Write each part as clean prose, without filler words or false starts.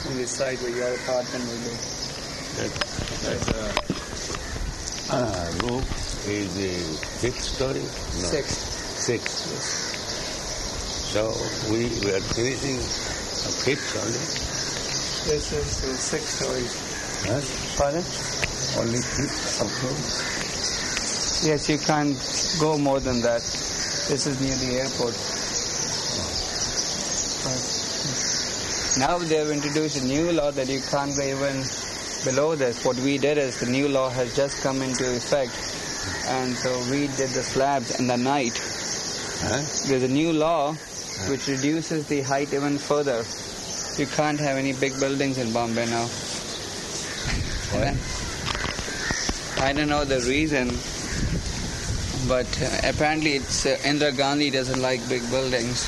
on this side where your apartment will be. That roof is the fifth story? No. Sixth. Sixth. Yes. So we are finishing a fifth only. This is the 6 stories. Huh? Pardon? Only fifth, of course. Yes, you can't go more than that. This is near the airport. Now they have introduced a new law that you can't go even below this. What we did is the new law has just come into effect, and so we did the slabs in the night. Huh? There's a new law which reduces the height even further. You can't have any big buildings in Bombay now. Why? I don't know the reason, but apparently it's Indira Gandhi doesn't like big buildings.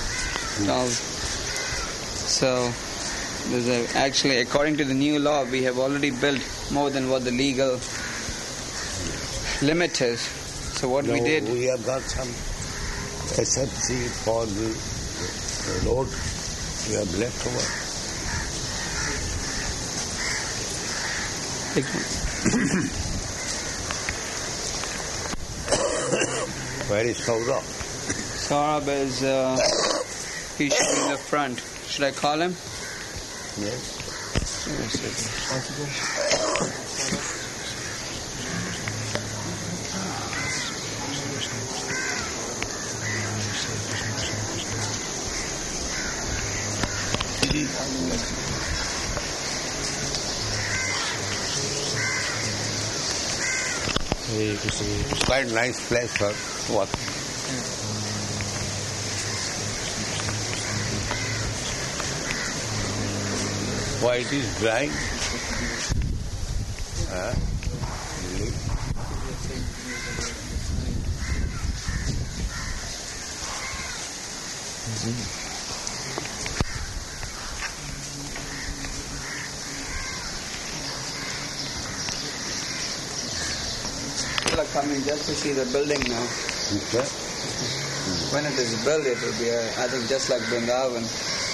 So there's actually, according to the new law, we have already built more than what the legal limit is. So what we did... We have got some SFC for the road. We have left over. Where is Saurabh? Saurabh is... he's in the front. Should I call him? Yes. It's quite a nice place for walking. Why it is drying? Really? People are coming just to see the building now. Okay. When it is built, it will be, I think, just like Vrindavan.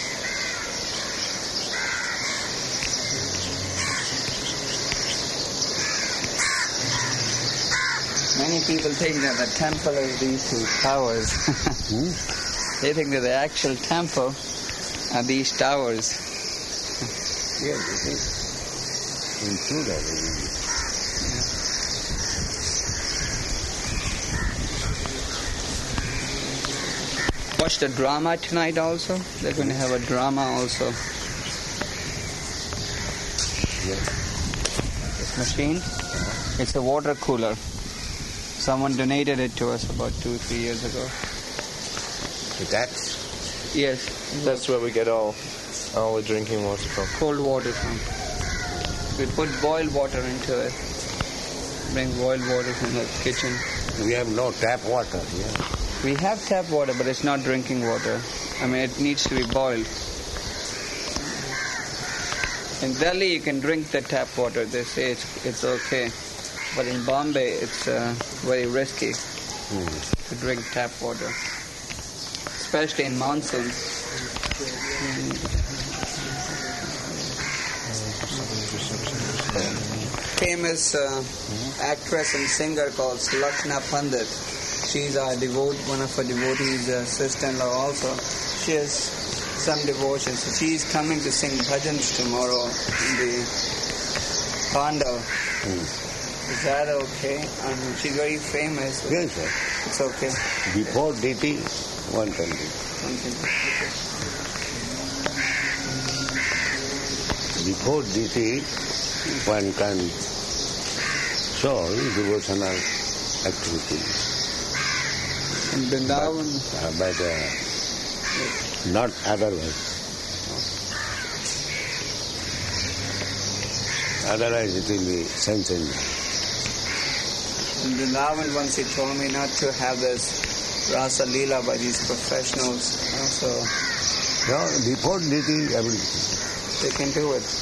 Many people think that the temple is these two towers. They think that the actual temple are these towers. Yes, it is. Include everything. Watch the drama tonight also. They're going to have a drama also. Yes. This machine, it's a water cooler. Someone donated it to us about 2-3 years ago. That's? Yes. That's where we get all the drinking water from. Cold water from. We put boiled water into it. Bring boiled water from the kitchen. We have no tap water here. We have tap water, but it's not drinking water. I mean, it needs to be boiled. In Delhi, you can drink the tap water. They say it's okay. But in Bombay, it's very risky to drink tap water, especially in monsoon. Famous actress and singer called Sulakshana Pandit. She's one of our devotees' sister-in-law also. She has some devotion. So she's coming to sing bhajans tomorrow in the Pandal. Is that okay? She's very famous. Yes, sir. It's okay. Before DT, 120. Before DT, one can show devotional activities. In Vrindavan? But not otherwise. Otherwise it will be sense. In Vrindavan, once he told me not to have this Rasa Leela by these professionals. So no, before DT, everything. They can do it.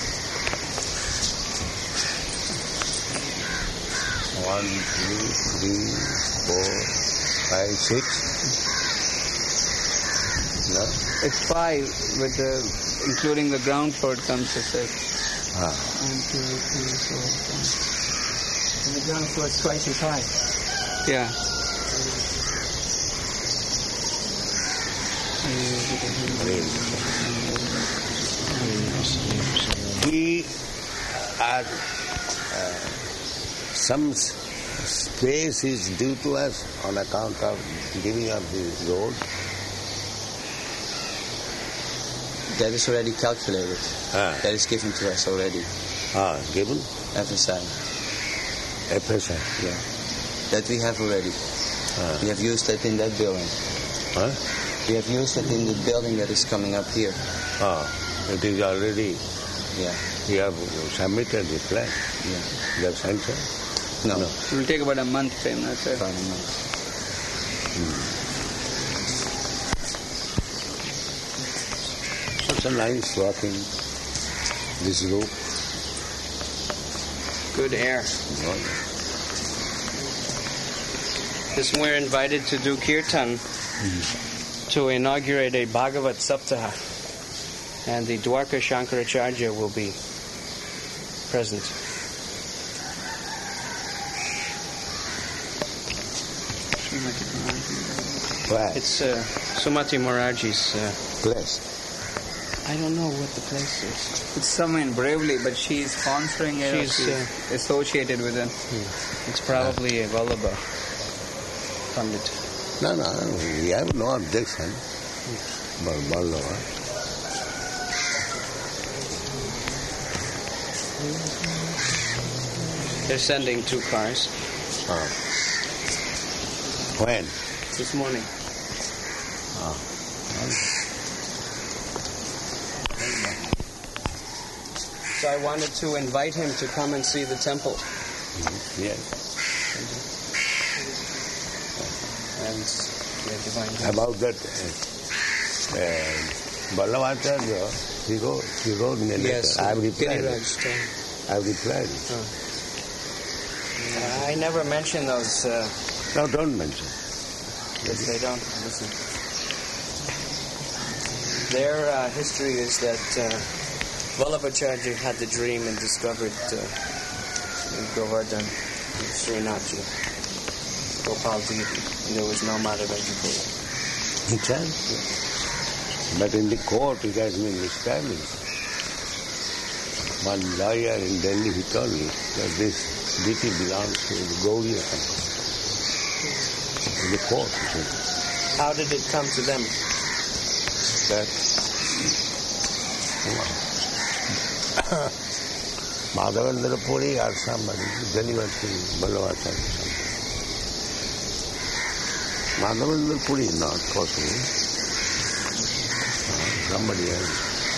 1, 2, 3, 4, 5, 6. No? It's 5 with the including the ground floor, it comes to 6. 1, 2, 3, 4, 5. And the ground floor is twice as high. Yeah. We are some space is due to us on account of giving up the road. That is already calculated. That is given to us already. Given? FSI. FSI. Yeah. That we have already. We have used that in that building. We have used it in the building that is coming up here. It is already. Yeah. You have submitted the plan. Yeah. Hmm. You have sent it? No. It will take about a month time, that's it. About a month. Such a nice walking this rope. Good air. This we're invited to do kirtan to inaugurate a Bhagavat Saptaha, and the Dwarka Shankaracharya will be present. Why? It's Sumati Moraji's Place. I don't know what the place is. It's somewhere in Bravely, but she's sponsoring it. She's, She's associated with it. It's probably a Vallabha Pandit. No, we have no objection. But Vallabha. They're sending 2 cars When? this morning. So I wanted to invite him to come and see the temple. Yes. And the divine. About that Vallabhacharya, he wrote in a letter. Yes, I have replied. Giriraj told. I have replied. I never mention those. No, don't mention. Yes, they don't listen. Their history is that Vallabhacharya had the dream and discovered Govardhan, Srinathji, Gopal deity, and there was no Madhavajapura. It has. But in the court it has been established. One lawyer in Delhi, he told me that this deity belongs to the Gaudiya temple. In the court, he said. How did it come to them? That Madhavendra Puri or somebody delivered to Vallabhacharya. Madhavendra Puri is not possible. Somebody else.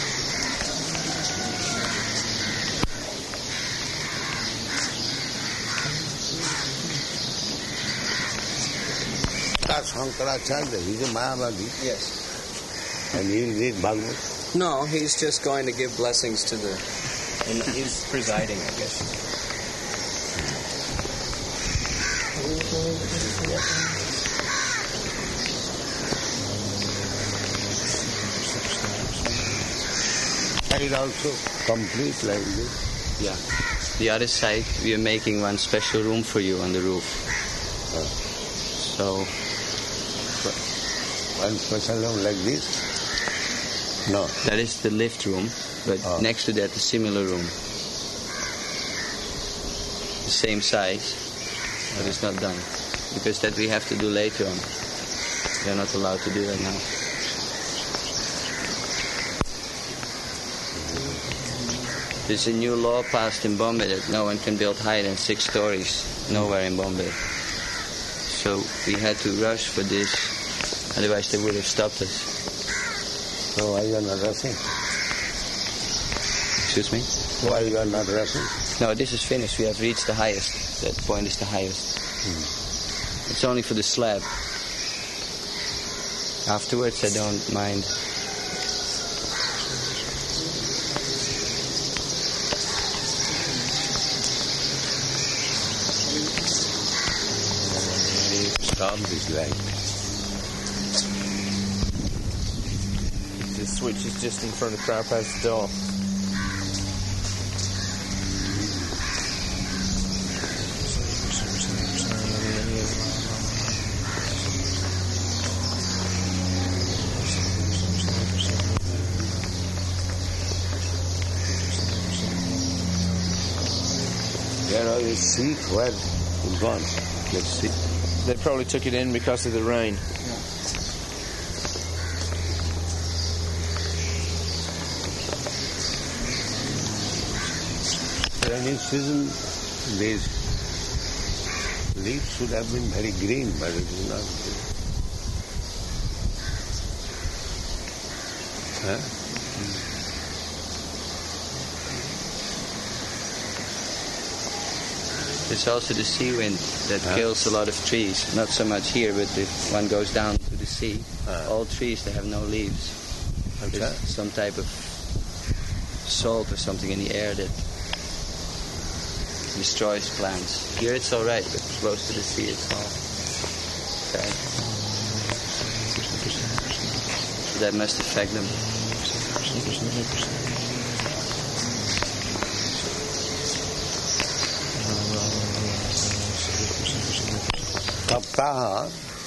Shankaracharya, he's a Mayavadi. Yes. And he'll read Bhagavad. No, he's just going to give blessings to the... And he's presiding, I guess. That is also complete like this. Yeah. The other side, we are making one special room for you on the roof. So, One special room like this? No. that is the lift room, but next to that, a similar room. The same size, but it's not done. Because that we have to do later on. We are not allowed to do that now. There's a new law passed in Bombay that no one can build higher than 6 stories nowhere in Bombay. So we had to rush for this, otherwise they would have stopped us. So why you are not rushing? Excuse me? Why you are not rushing? No, this is finished. We have reached the highest. That point is the highest. It's only for the slab. Afterwards, I don't mind. Stop this light. This switch is just in front of Prabhupada's door. Where are you seat? Where? It's gone. Let's see. They probably took it in because of the rain. Rainy season, these leaves should have been very green, but it is not green. Huh? It's also the sea wind that kills a lot of trees. Not so much here, but if one goes down to the sea, all trees, they have no leaves. Okay. There's some type of salt or something in the air that destroys plants. Here it's all right, but close to the sea it's all bad. So that must affect them. Saptaha,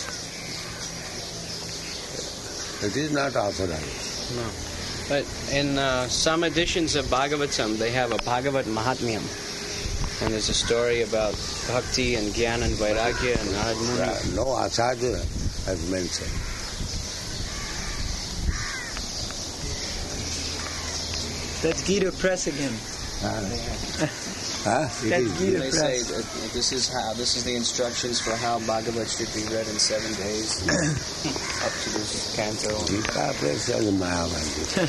it is not authorized. No. But in some editions of Bhagavatam, they have a Bhagavat Mahatmyam. And there's a story about bhakti and jnana and vairagya and Narad Muni. No acharya has mentioned. That's Gita Press again. It That's is Gita They here. say Press. that this is the instructions for how Bhagavat should be read in 7 days up to this canto. Gita Press has Mahabharata.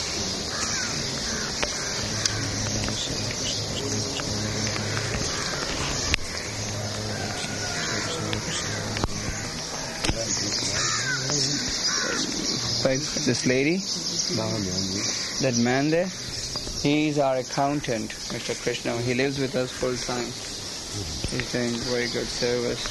But this lady, that man there, he's our accountant, Mr. Krishna. He lives with us full time. He's doing very good service.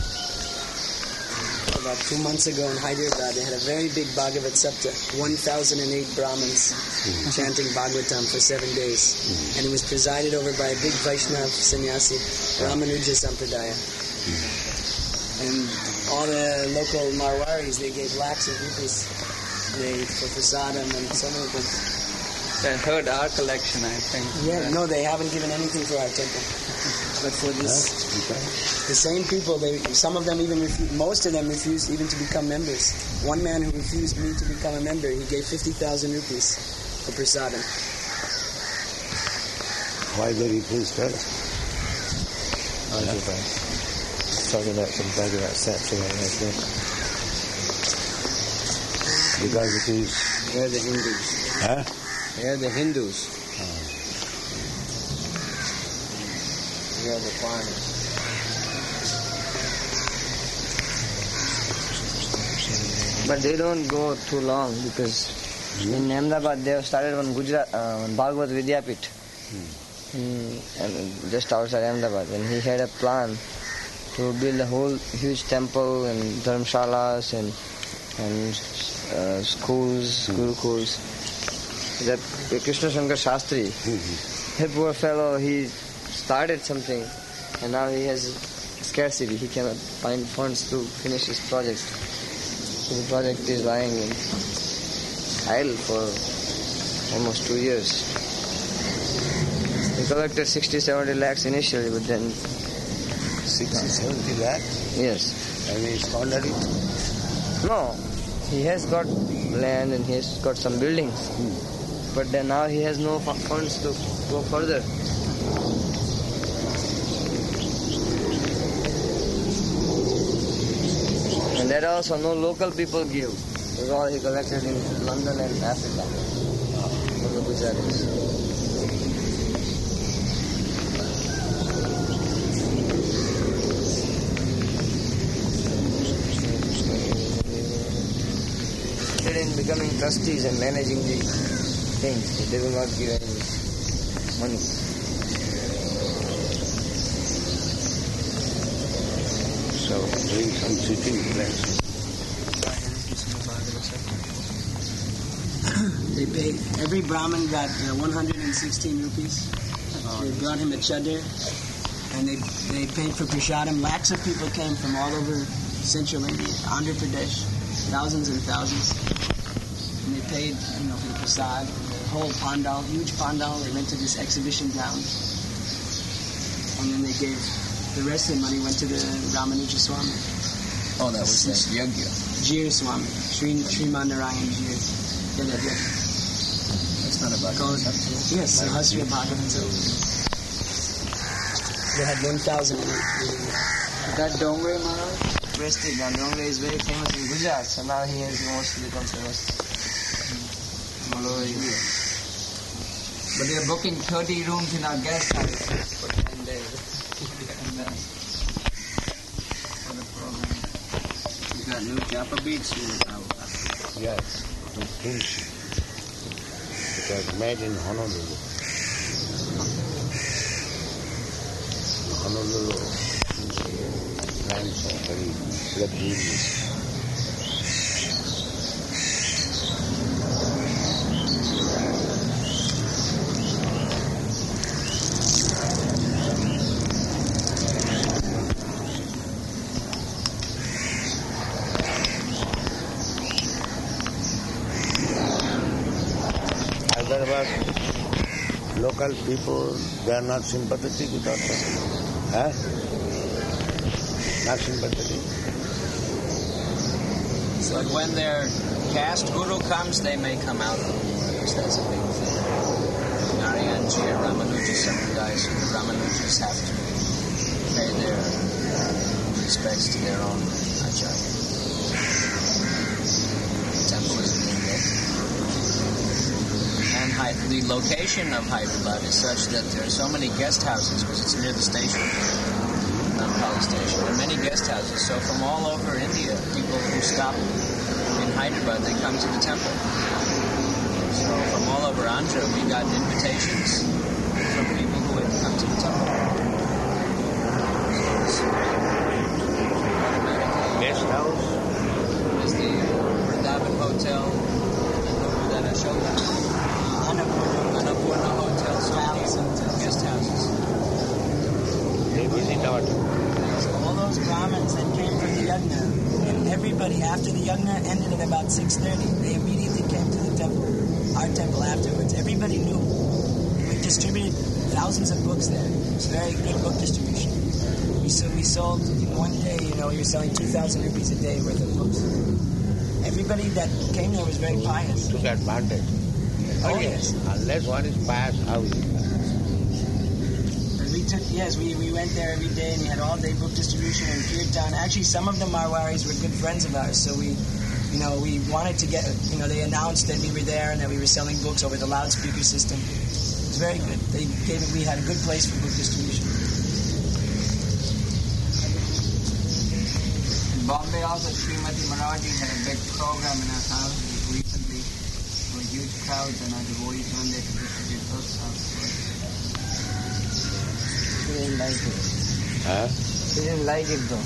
About 2 months ago in Hyderabad, they had a very big Bhagavat Sapta, 1,008 Brahmins chanting Bhagavatam for 7 days. And it was presided over by a big Vaishnav sannyasi, Ramanuja Sampradaya. And all the local Marwaris, they gave lakhs of rupees for prasadam and so many things. They heard our collection, I think. Yeah, no, they haven't given anything for our temple. But for this, the same people, some of them even refused, most of them refused even to become members. One man who refused me to become a member, he gave 50,000 rupees for prasadam. Why they refused her? Talking about some Bhagavat Sapta as well. Because it is... They're the Hindus. Huh? They're the Hindus. We are the foreigners. But they don't go too long because in Ahmedabad they have started one Bhagavad Vidyapit and just outside Ahmedabad, and he had a plan to build a whole huge temple and dharmshalas and schools, gurukuls. That Krishna Shankar Shastri, that poor fellow, he started something and now he has scarcity. He cannot find funds to finish his project. So the project is lying in idle for almost 2 years. He collected 60-70 lakhs initially, but then... 60-70 lakhs? Yes. And he squandered it? No, he has got land and he has got some buildings. But then now he has no funds to go further. And that also no local people give. It was all he collected in London and Africa from the Gujaratis. In becoming trustees and managing the things, they will not give any money. So, doing some sitting place. They paid, every Brahmin got 116 rupees. They brought him a chadar, and they paid for prashadam. Lakhs of people came from all over central India, Andhra Pradesh, thousands and thousands. And they paid, for the prasad, the whole pandal, huge pandal. They went to this exhibition ground, and then they gave the rest of the money went to the Ramanuja Swami. Oh, that was the Yagya. Jir Swami, Sri Mandarayan Jir. That's not about Yes, Sahasriya Bhagavatam. They had 1,000 in it. That Dongre Maharaj? Prestige. Now Dongre is very famous in Gujarat, so now he has mostly become famous all over India. But they are booking 30 rooms in our guest house for 10 days. For the program. You got new Japa beats in the house. Yes, in Tunsi. It was made in Honolulu. Honolulu, friends are very luxurious. Local people, they are not sympathetic with us. Huh? Not sympathetic. So when their caste guru comes, they may come out a little more, because that's a big thing. Narayanji or Ramanuja Sampradayas, the Ramanujas have to pay their respects to their own acharya. The temple is being built. And the location of Hyderabad is such that there are so many guest houses, because it's near the station, Nampally station. There are many guest houses, so from all over India, people who stop in Hyderabad, they come to the temple. So from all over Andhra, we got invitations from people who had come to the temple. So Guest house? there's the Vrindavan Hotel, and that Ashoka. Annapurna hotels, guest houses. They visit our temple. All those Brahmins that came from the yajna, and everybody after the yajna ended at about 6:30, they immediately came to the temple, our temple afterwards. Everybody knew. We distributed thousands of books there. It was very good book distribution. We sold in one day, we were selling 2,000 rupees a day worth of books. Everybody that came there was very pious. Took advantage. Oh, yes. Unless one is pious, how is it? We went there every day and we had all day book distribution and kirtan. Actually, some of the Marwaris were good friends of ours, so we wanted to get, they announced that we were there and that we were selling books over the loudspeaker system. It was very good. We had a good place for book distribution. In Bombay also, Srimati Maraji had a big program in our house recently. There were huge crowds and our devotees went there to distribute those houses. He didn't like it. Huh? He didn't like it though.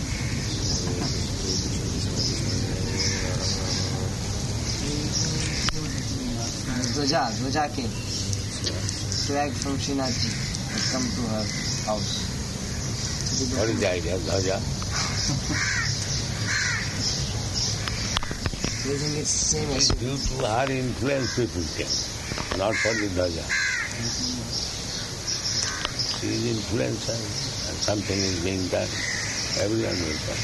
Dwaja came. Flag from Srinathji had come to her house. What is the idea of Dwaja? They think it's the same as Due to her influence, people came, not for the Dwaja. She is influencer and something is being done. Everyone will come.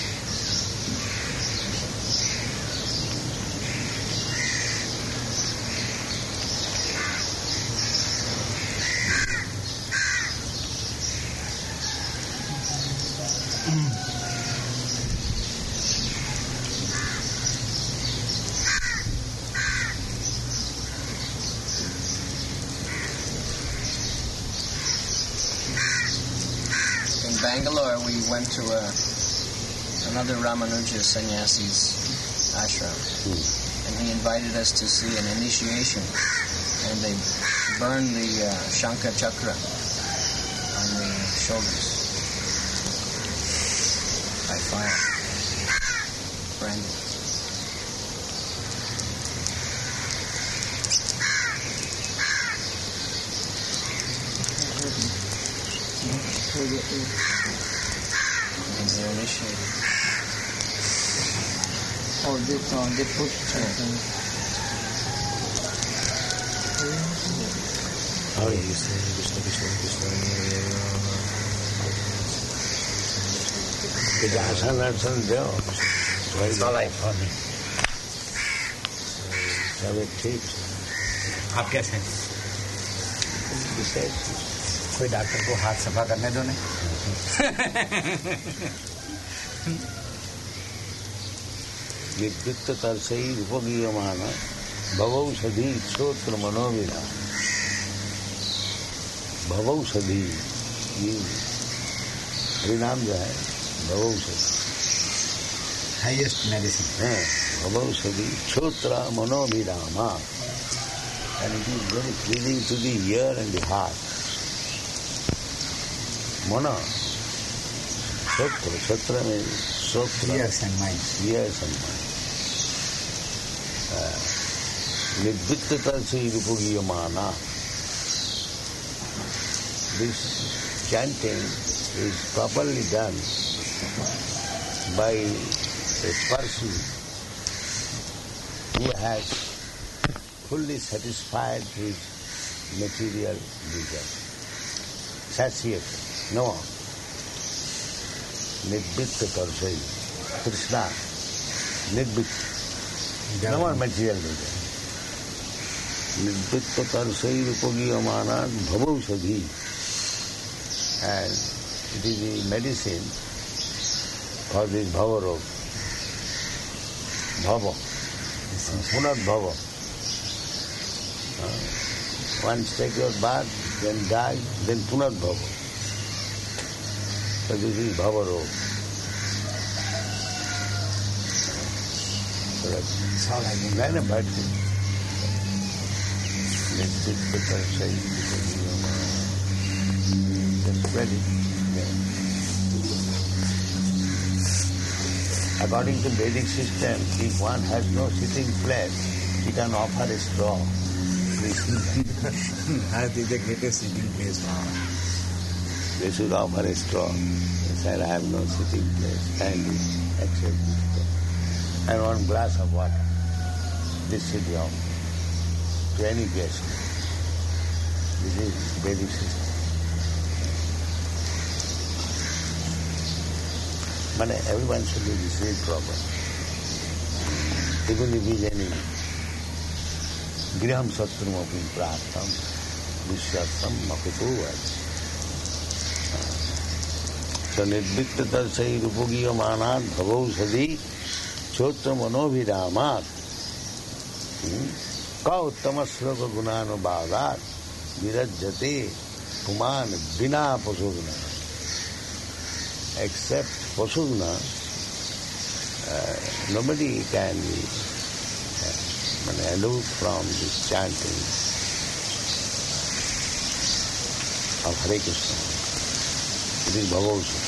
Bangalore, we went to another Ramanuja sannyasi's ashram, and he invited us to see an initiation, and they burned the Shankha Chakra on the shoulders by fire, branded. Oh, they put How do you say Krishna Krishna Krishna? The asana there. It's not like funny. Have a tape. आप कैसे हैं? कोई doctor को हाथ सफा करने दो नहीं. विद्युत तरसई उपगीयमान भवौषधि श्रोत्र मनोविदा. भवौषधि ये परिणाम जो है भवौषधि हाईएस्ट मेडिसिन है. भवौषधि श्रोत्र मनोविरामा. And it is very pleasing to the ear and the heart. Mana, Shatra, Shatra means Shatra. ears and mind. Ears and mind. Nidvittata Sirupugiyamana. This chanting is properly done by a person who has fully satisfied his material desire. Satiated. No. Nidvitta Tarsai. Krishna. Nidvitta. No more material desire. Nidvitta Tarsai Rupagiyamana Bhavaushadhi. And it is the medicine for this Bhavarog. Bhava. Punat Bhava. Once take your bath, then die, then Punat Bhava. So this is Bhavarog. So that's all I mean. Then a bad thing. Let's sit with our side. Just ready. According to Vedic system, if one has no sitting place, he can offer a straw. As is the greatest sitting place for us. They should offer a straw. They said, I have no sitting place. Kindly accept this straw. And one glass of water. This should be offered to any guest. This is Vedic system. But everyone should be received properly. Even if he is enemy. Griham Satrumapi Prartham Vishwatam Makutuvat. So Nidvitta Tarsai Rupagiyamanat Bhavaushadhi Chotra Manovidhamat Ka Uttama Sloka Gunanubhavat Virajjate Puman Bina Pasugna. Except Pasugna, nobody can be aloof from this chanting of Hare Krishna. It is Bhavaushadhi.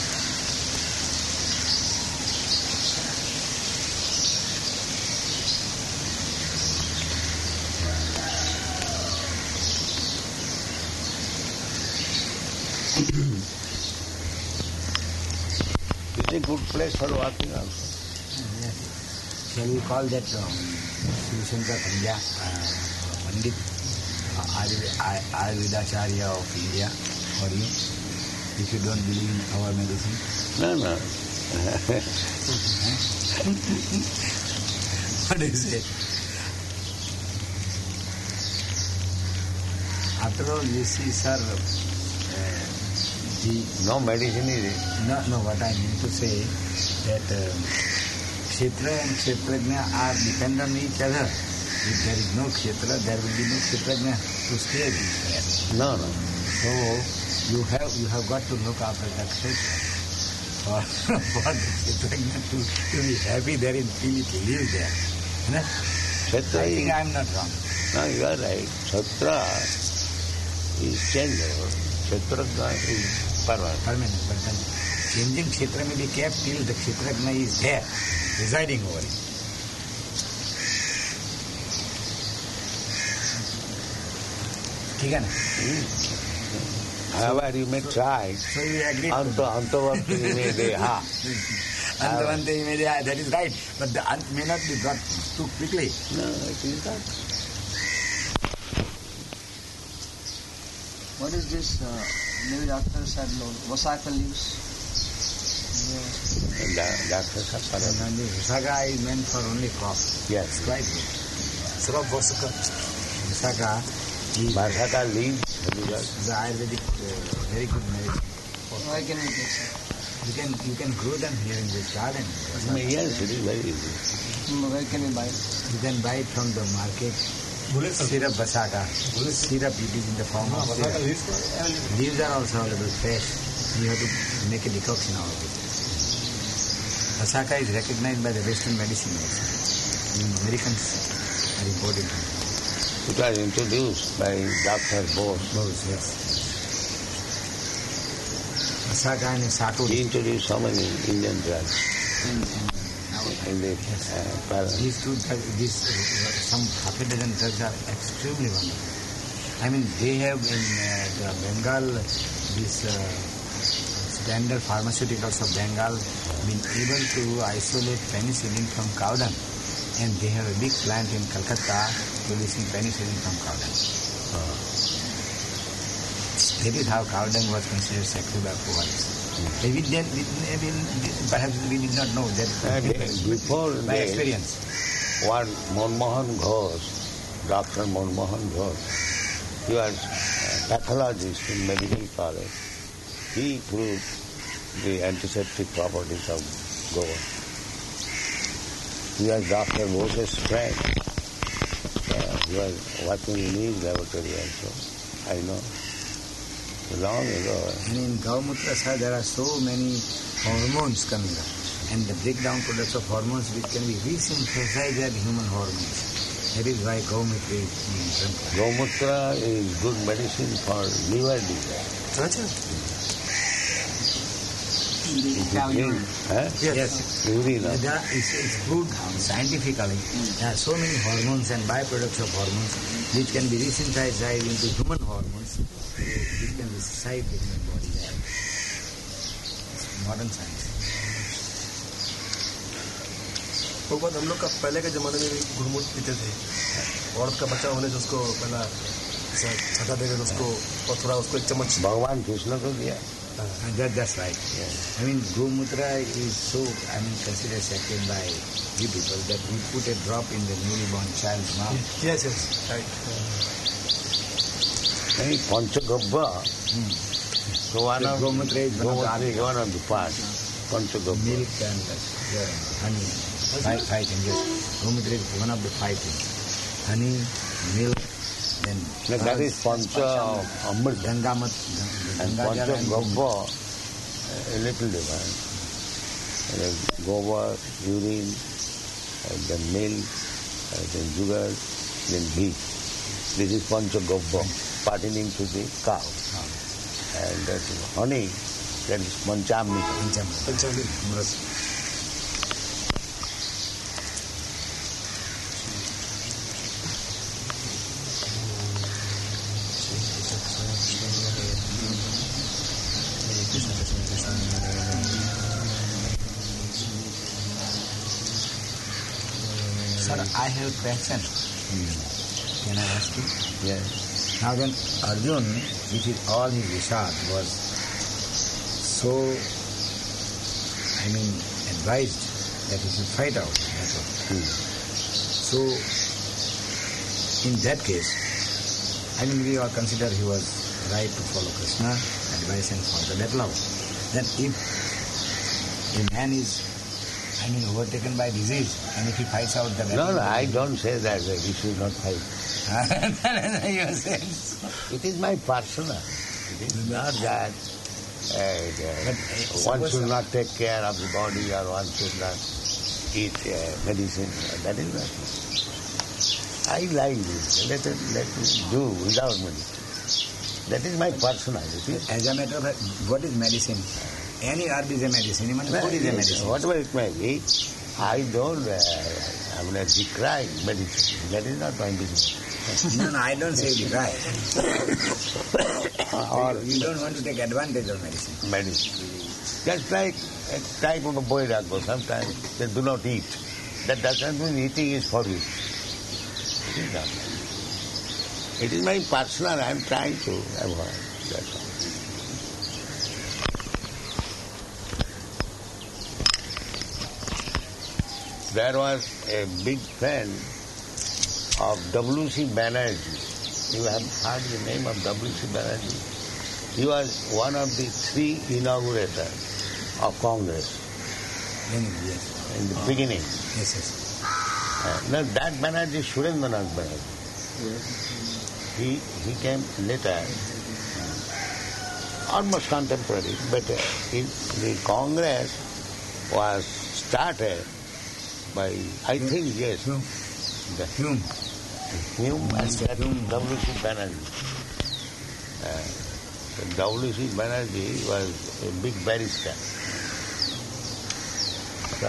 It's a good place for walking also. Shall we call that Srishankar Pandya, Pandit Ayurvedacharya of India for you, if you don't believe in our medicine? No. What do you say? After all, you see, sir, No medicine is it? no, what I mean to say that Kshetra and Kshetrajna are dependent on each other. If there is no Kshetra, there will be no Kshetrajna to stay there. No. So you have got to look after the Kshetra for the Kshetrajna to be happy there in Philip to live there. You know? Kshetra I think I am not wrong. No, you are right. Kshetra is changeable. Kshetrajna is Permanent. But then changing Kshetra may be kept till the Kshetrajna is there, residing over it. ठीक है ना? However, you may try. So you agree? Antavakti may deha. Antavante may deha, that is right. But the ant may not be brought too quickly. No, it is not. What is this? Maybe doctor said Vasaka leaves. Doctor Sapara. Vasaka is meant for only crop. Yes. Quite good. Sarab Vasaka. Vasaka Vasaka leaves. is Ayurvedic, very good medicine. Why can we get You can grow them here in this garden. Yes, it is very easy. Where can we buy it? You can buy it from the market. Syrup Vasaka. Syrup, it is in the form of syrup. Leaves are also available fresh. You have to make a decoction out of it. Vasaka is recognized by the Western medicine also. Americans are importing it. It was introduced by Dr. Bose. Yes. Vasaka and Sato. He introduced so many Indian drugs in the palace. These two drugs, some half a dozen drugs are extremely wonderful. I mean, they have in the Bengal, this standard pharmaceuticals of Bengal been able to isolate penicillin from cow dung, and they have a big plant in Calcutta producing penicillin from cow dung. That is how cow dung was considered sacred by poets. Perhaps we did not know that Before by experience. One Manmohan Ghosh, Dr. Manmohan Ghosh, he was a pathologist in medical college. He proved the antiseptic properties of goa. He was Dr. Bose's friend. He was working in his laboratory also. I know. Long ago. And in Gaumutra, sir, there are so many hormones coming up. And the breakdown products of hormones which can be resynthesized as human hormones. That is why Gaumutra is being drunk. Gaumutra is good medicine for liver disease. Yes. Urine. It's good scientifically. There are so many hormones and byproducts of hormones which can be resynthesized into human hormones which can reside in the body. It's modern science. वो बात हम लोग का पहले के जमाने में भी गुड़मुट पीते थे। औरत का बच्चा होने से उसको पहला छटा देकर उसको और थोड़ा उसको एक चम्मच भगवान कृष्ण को दिया. That's right. Yes. I mean, Gomutra is so, considered sacred by you people that we put a drop in the newly born child's mouth. Yes, right. Hey, Panchagabba. Gomutra is one of the parts. Panchagabba. Milk and honey. Five things. Yes. Gomutra is one of the 5 things. Honey, milk, then that is Pancha Amrit. Gangamat. And Panchagabba, a little different. Goba, urine, then milk, then sugar, then ghee. This is Panchagabba, pertaining to the cow. And that is honey, that is Panchamrita. Panchamrita. Sir, I have a question. Can I ask you? Yes. Now when Arjun, which is all his Vishad, was so, advised that he should fight out. So, in that case, we all consider he was right to follow Krishna, advice and follow that love. Then if a man is overtaken by disease, and if he fights out the battle... No, I don't say that he should not fight. You said so. It is my personal. It is not that one should not take care of the body or one should not eat medicine. That is not. I like this. Let it do without medicine. That is my personality. As a matter of fact, what is medicine? Any herb is a medicine, even food is a medicine. Whatever it may be, I don't decry medicine. That is not my business. No, I don't say decry. Or you don't want to take advantage of medicine. medicine. Just like a type of a boirago, sometimes they do not eat. That doesn't mean eating is forbidden. It is not. It is my personal, I am trying to avoid. That's all. There was a big friend of W.C. Banerjee. You have heard the name of W.C. Banerjee. He was one of the 3 inaugurators of Congress Yes. in the beginning. Yes. Now that Banerjee, Surendranath Banerjee, he came later, almost contemporary, but the Congress was started by, I think, yes, Hume. Hume and W.C. Banerjee. W.C. Banerjee was a big barrister. So,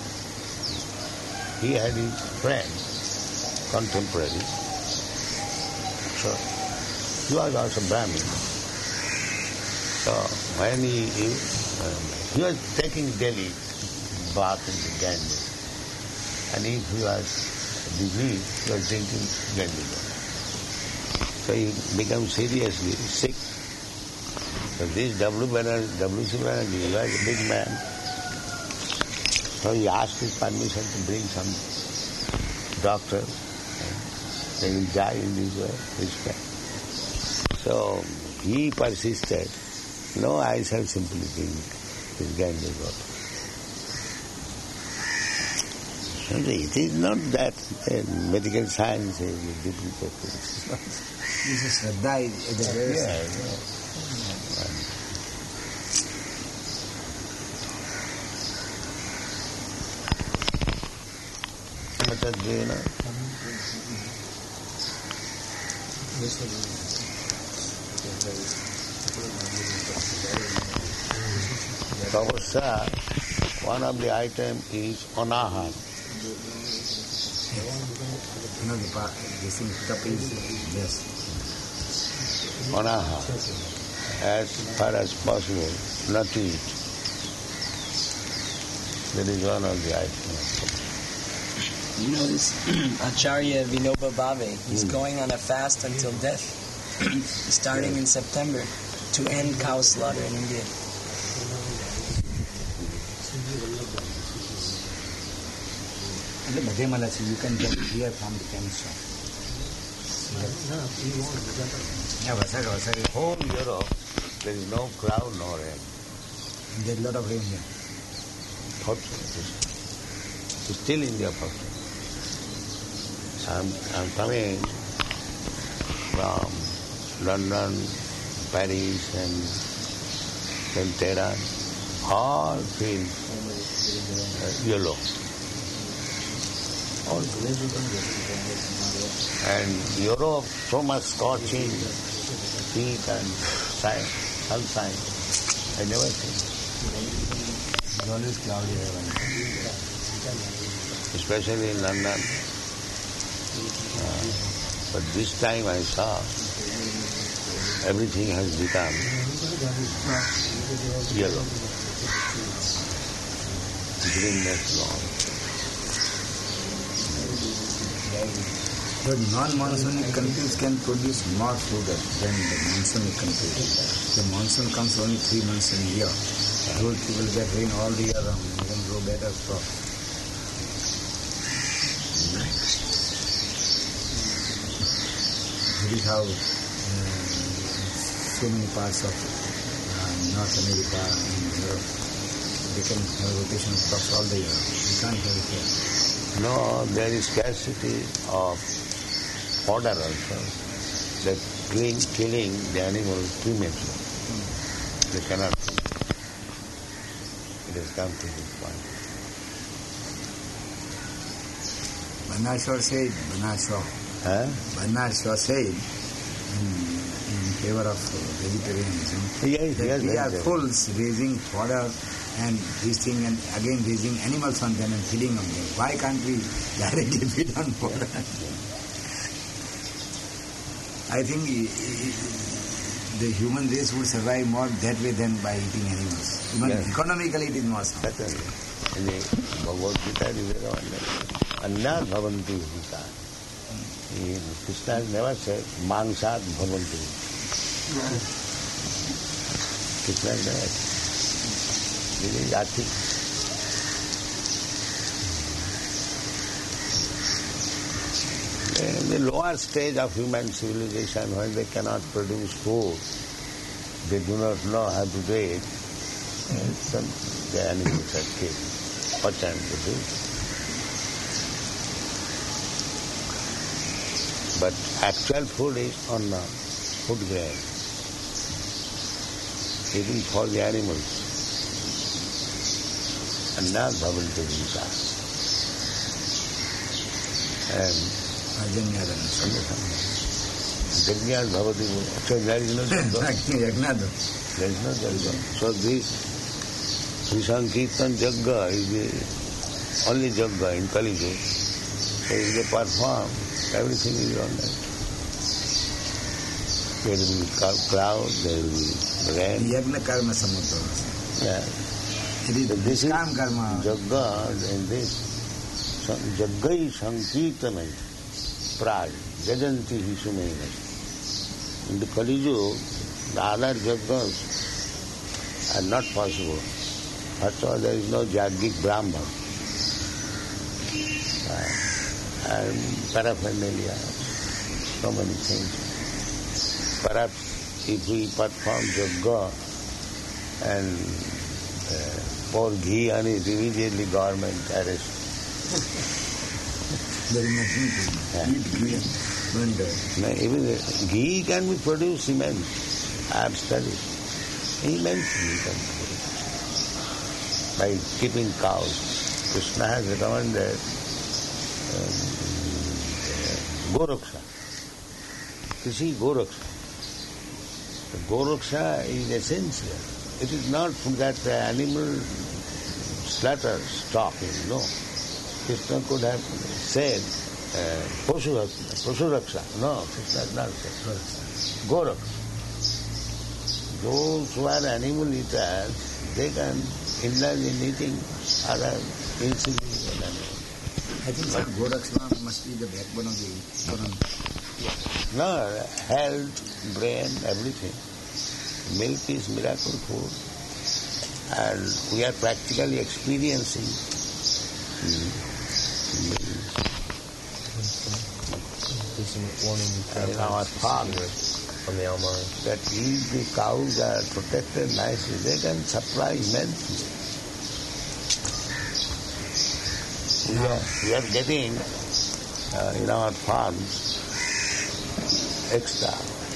he had his friend, contemporary. So, he was also Brahmin. So, when he was taking daily bath in the Ganges. And if he was diseased, he was drinking Ganges. So he became seriously sick. So this W.C. Banerjee was a big man. So he asked his permission to bring some doctor. They will die in this way, So he persisted. No, I shall simply drink this Ganges water. It is not that medical science is difficult. This is Shraddha at the very Tapasya, one of the items is anahar. this thing, cup is yes. Anahar. As far as possible, not to eat. That is one of the items. You know this Acharya Vinoba Bhave, he's going on a fast until death, starting in September, to end cow slaughter in India. You can get here from the chemist shop. Whole Europe, there is no cloud, no rain. There's a lot of rain here. It's still India problem. I'm coming from London, Paris, and then Tehran. All feel yellow. All. And Europe, so much scorching heat and sunshine. I never seen. It's always cloudy here. Especially in London. But this time I saw everything has become yellow. Greenness gone. But non-monsoonic countries can produce more food than the monsoonic countries. The monsoon comes only 3 months in a year. Those people get rain all the year round. They can grow better crops. That is how so many parts of North America and Europe, they can have rotation of crops all the year. We can't have it here. No, there is scarcity of fodder also. That killing the animal premature. They cannot eat. It has come to this point. Bernard Shaw said, in favor of vegetarianism, that we are fools raising fodder and this thing and again raising animals on them and feeding on them. Why can't we directly feed on fodder? I think the human race would survive more that way than by eating animals. Even economically it is more sound. In the Bhagavad Gita, Anyat bhavanti bhuta. Krishna has never said, Mangsat bhavanti. Krishna has never said. This is Yati. In the lower stage of human civilization, when they cannot produce food, they do not know how to do it, the animals are killed. What time to do? But actual food is on food grain, even for the animals. Anyat bhavanti bhuta. And Yajnat bhavati bhuta. So there is no Yajna. There is no Yajna. So this Sankirtan Jagga is the only Jagga in Kali Yuga. So if they perform, everything is all right. There will be cloud, there will be rain. Yajna karma samudra. Yeah. This is Jagga, and this Jaggai Sankirtanai Praj, Jajanti Hishumainai. In the Kali Yuga, the other Jaggas are not possible. First of all, there is no Jaggic Brahman and paraphernalia, so many things. Perhaps if we perform Jagga and pour ghee on it, immediately government arrest. There is nothing to eat ghee. No, even ghee can be produced immense. I have studied. Immensely can be produced. By keeping cows. Krishna has recommended Goraksha. Krishi Goraksha. The Goraksha is essential. It is not that the animal slaughter stopping, no. Krishna could have said Pasuraksha. No, Krishna has not said Goraksha. Those who are animal eaters, they can indulge in eating other insignificant animals. I think that Goraksha must be the backbone of the economy. No, health, brain, everything. Milk is miracle food. And we are practically experiencing in our farm from the Almari. that if the cows are protected nicely, they can supply immensely. We are getting in our farms extra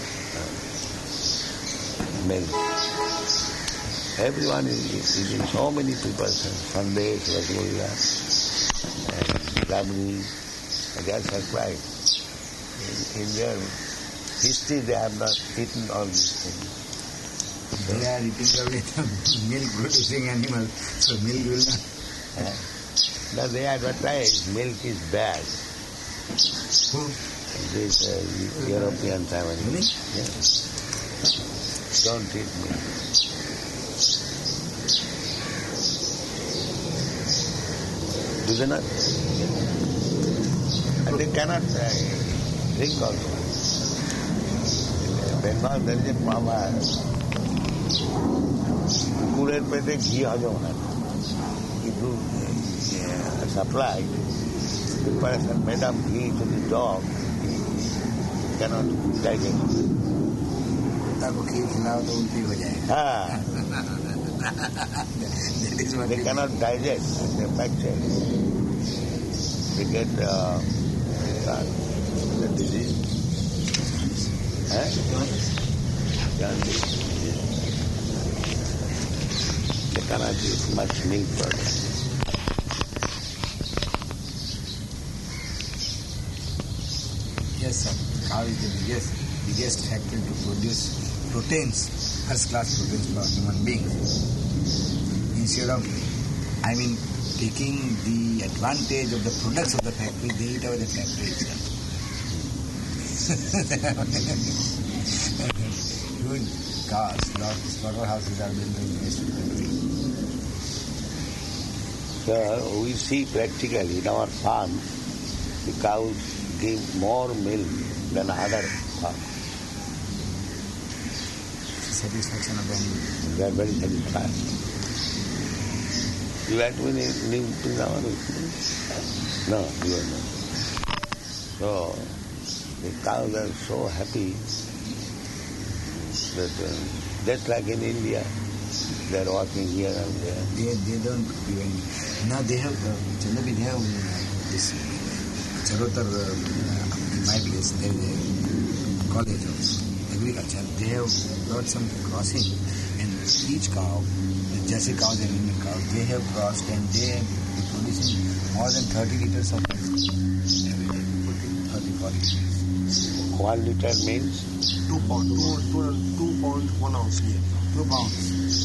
milk. Everyone is eating, so many people, Sandesh, Rasgulla, and Rabri, they are surprised. In their history, they have not eaten all these things. They are eating away the milk-producing animals, so milk will not. Now they advertise milk is bad. Who? This European family. Really? Yeah. Don't eat milk. Do they not? And they cannot drink also. In Bengal there is a proverb. Kukurer pete ghee hajam hona. If you supply the person made up ghee to the dog, he cannot digest it. ताको खीर खिलाओ तो उल्टी हो जाएगा. They cannot digest the factor. They get the disease. Jaundice. They cannot use much milk products. Yes, sir. Cow is the biggest factory to produce proteins, first-class proteins for human beings. Instead of, taking the advantage of the products of the factory, they eat away the factory itself. doing cars, slaughterhouses are built in the Western country. So we see practically in our farm, the cows give more milk than other farms. Satisfaction of them. They are very satisfied. You had been in Prindavan? No, you are not. So the cows are so happy that just like in India, they are walking here and there. They don't even. Now they have, Chandabi, they have this Charotar, in my place, there is a college of agriculture. They have got some crossing, and each cow, the Jersey cows and Indian cows, they have crossed and they have been producing more than 30 liters of milk every day. 30, 40 liters. 1 liter means 2 pound, 2.1 ounce here. 2 pounds.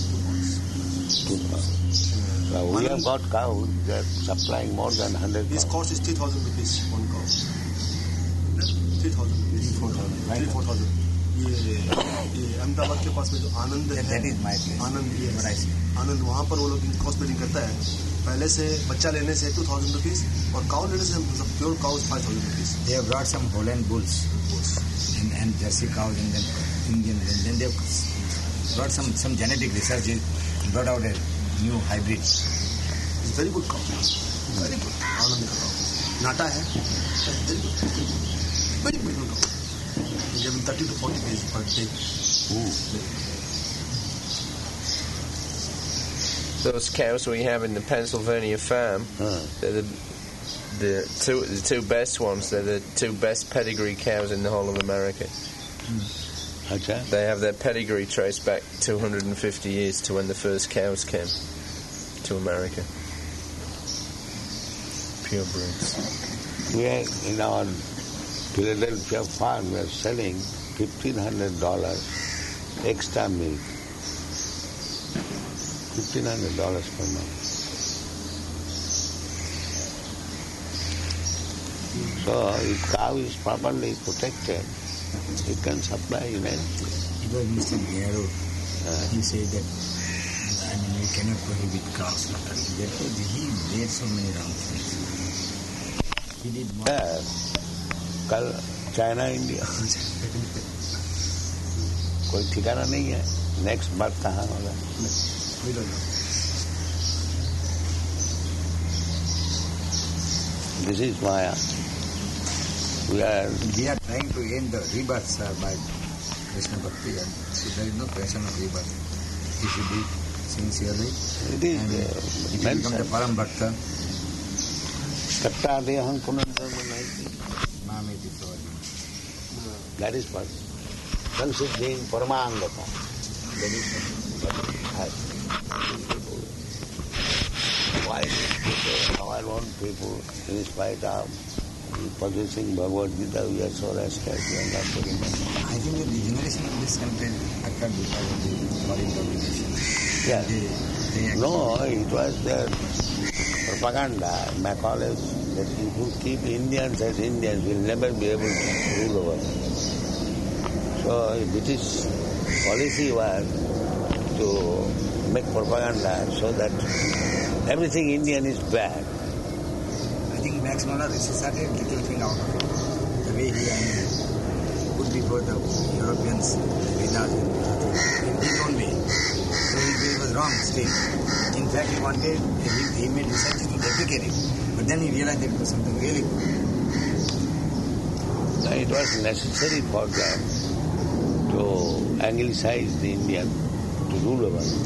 2 pounds. So we have got cows that are supplying more than 100 This pounds. cost is 3,000 rupees, one cow. 3,000 rupees. 3,000. ये अहमदाबाद के पास में जो आनंद है, That is my place. Anand, What I see. आनंद, वहाँ पर वो लोग cross breeding करता है. पहले से बच्चा लेने से 2,000 रुपीज और काउ लेने से pure cows 5,000 rupees. They have brought some Holland bulls and Jersey cows and then Indian, and then they have brought some genetic research, brought out a new hybrid. It's very good cow. Very good. Anand का cow. नाटा है. Very good. Very good cow. They have 30 to 40 days per day. Those cows we have in the Pennsylvania farm, they're the two best ones. They're the two best pedigree cows in the whole of America. Okay. They have their pedigree traced back 250 years to when the first cows came to America. Pure breeds. We are in our Philadelphia farm, we are selling $1,500 extra milk. $1,500 per month. So if cow is properly protected, it can supply immensely. It was Mr. Gero. He said that, we cannot prohibit cows. Therefore, he made so many wrong things. He did more. कल China India कोई ठिकाना नहीं है. Next बार कहाँ होगा? This is Maya. We are trying to end the rebirths by Krishna Bhakti, and so there is no question of rebirth. He should be sincerely. It is if you become the Param Bhakta, Kattadeham Punarjanmanati. Mameti Pavadi. That is what. Considering Paramangata. That is why our own people, in spite of possessing Bhagavad Gita, we are so restless, we are not getting money. I think that the generation of this country occurred because of the foreign domination. Yeah. They No, it was their propaganda, Macaulay, that if you keep Indians as Indians, we'll never be able to rule over them. So British policy was to make propaganda so that everything Indian is bad. I think Max Muller started a little thing out of it. The way he put before the Europeans Vedas in his own way. So his way was wrong still. In fact, he wanted, he made research to replicate it. But then he realized that it was something really good. So it was necessary for them to Anglicize the Indian to rule over them.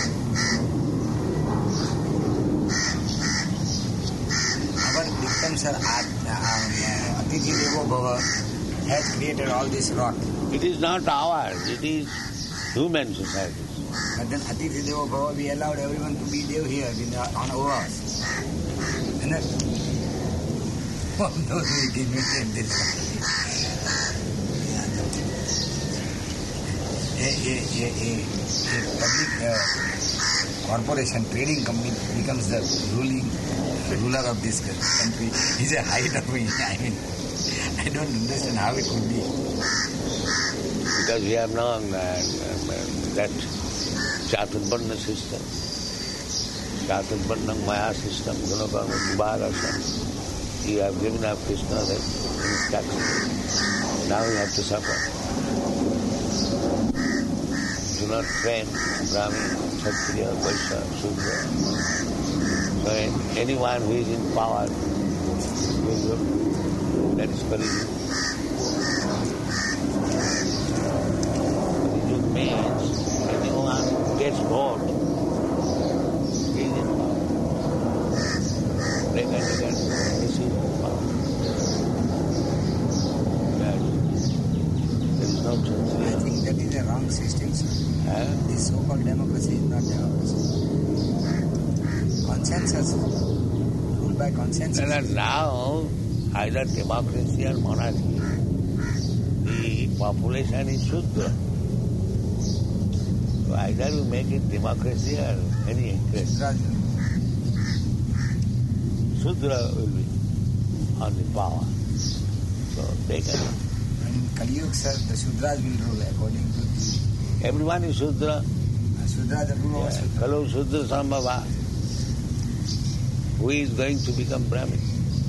Our dictum, sir, Atithi Devo Bhava has created all this rot. It is not ours, it is human society. But then Atithi Devo Bhava, we allowed everyone to be Dev here on ours. And then, those who can maintain this. A public corporation, trading company becomes the ruler of this country. Is a height of me. I mean, I don't understand how it could be. It because we have known that Chaturvarna system, Chaturvarna Maya system, Gunakarma Vibhaga system. You have given up Krishna that instruction. Now you have to suffer. Do not train Brahmin, Kshatriya, Vaishya, Shudra. So anyone who is in power will go. That is Kali. It means anyone gets bored. He is in power. They can get this is in power. There is no chance. I think that is a wrong system, sir. This so-called democracy is not democracy. Consensus, ruled by consensus. And now, either democracy or monarchy, the population is Shudra. So either you make it democracy or any interest. Shudra will be on the power. So they can. In Kali Yuga, sir, the Shudras will rule according to the... Everyone is Shudra. Shudra, the rule of Shudra. Kalu Shudra Sambhava. Who is going to become Brahmin?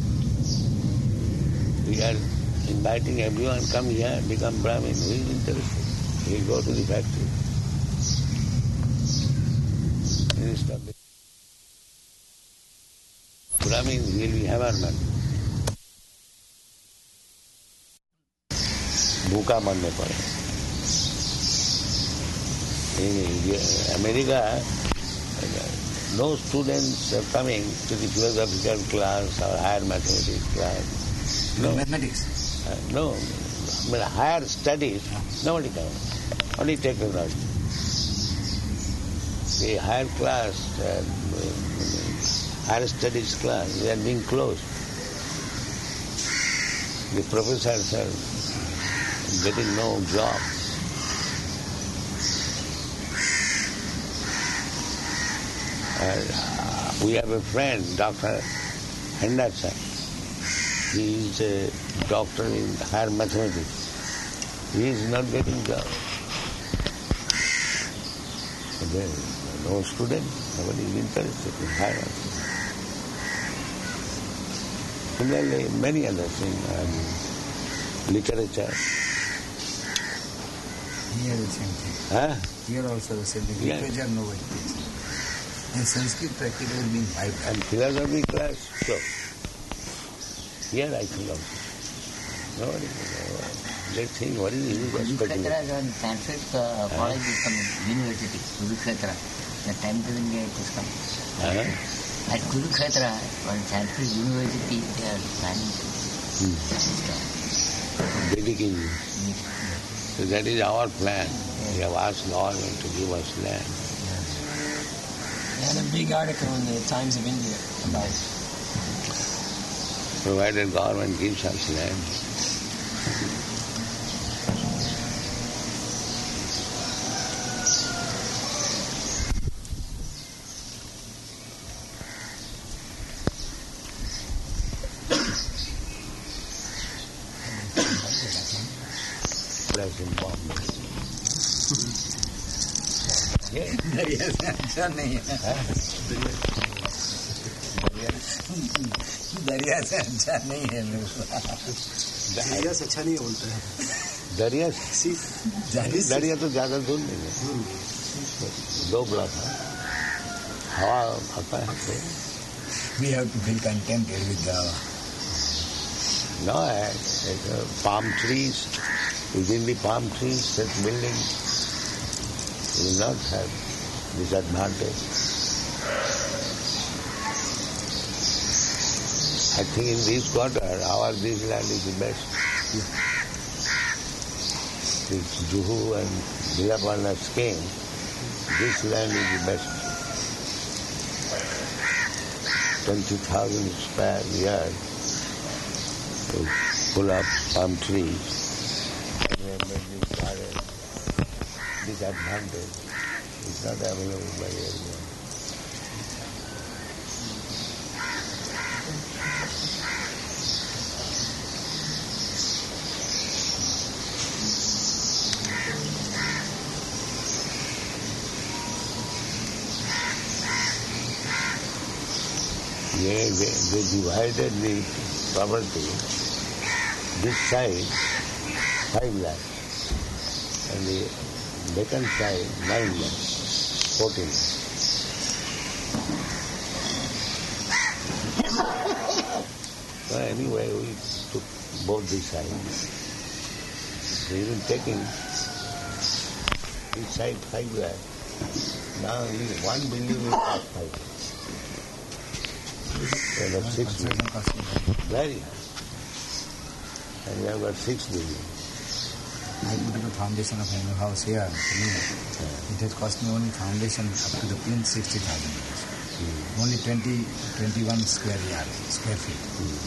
We are inviting everyone, come here, become Brahmin. Who is interested? We go to the factory. Brahmin will be hammerman. भूखा मरने पड़े. In America, no students are coming to the philosophical class or higher mathematics class. No. Mathematics? No. I mean, higher studies, nobody comes. Only technology. The higher class, higher studies class, they are being closed. The professors are getting no job. We have a friend, Dr. Henderson. He is a doctor in higher mathematics. He is not getting job. There is no student, nobody is interested in higher mathematics. Similarly, many other things, literature. Here the same thing. Here also the same thing. Literature, nobody teaches. And Sanskrit practically being hyped. And philosophy class, so. Here I philosophy. Nobody knows. Let's think, what is the use of studying? Kurukshetra is Sanskrit college is some university, Kurukshetra. The time to India it has come. At Kurukshetra, on Sanskrit university, they are planning to Dedicating. So that is our plan. We have asked Lord to give us land. I had a big article in the Times of India about it. Provided government gives us land. Plus in Bombay. दरिया से अच्छा नहीं है. दरिया से अच्छा नहीं है लोग. दरिया से अच्छा नहीं है बोलते हैं. दरिया तो ज्यादा दूर नहीं है. 2 ब्लॉक है. हवा आता है तो. We have to feel contented with the... No, palm trees. Within the palm trees, such buildings will not have disadvantage. I think in this quarter, this land is the best. This Juhu and Vilaparna scheme, this land is the best. 20,000 square yards to pull up palm trees. Disadvantage is not available by everyone. They divided the property, this side 5 lakhs and the Deccan side 9 lakhs, 14 lakhs. So anyway, we took both these sides. Even taking this side 5 lakhs, now one building is cost 5 lakhs. Instead of 6 million. Very high. And we have got 6 billion. I put up a foundation of a new house here. It has cost me only foundation up to the pin 60,000 rupees. Only 21 square feet.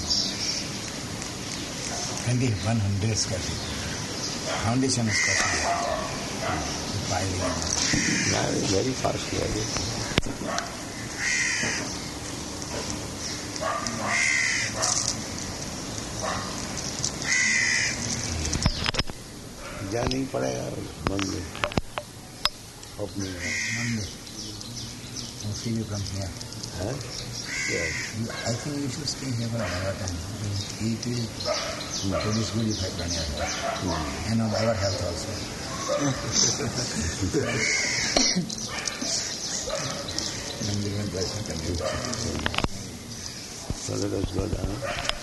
2,100 square feet. Foundation is costing the piling. Now it's very fast. जाना ही पड़ेगा मंदिर opening Monday. I'll see you from here. Huh? Yes. I think you should stay here for a long time. It will produce good effect on your health. And on our health also. So let us go down.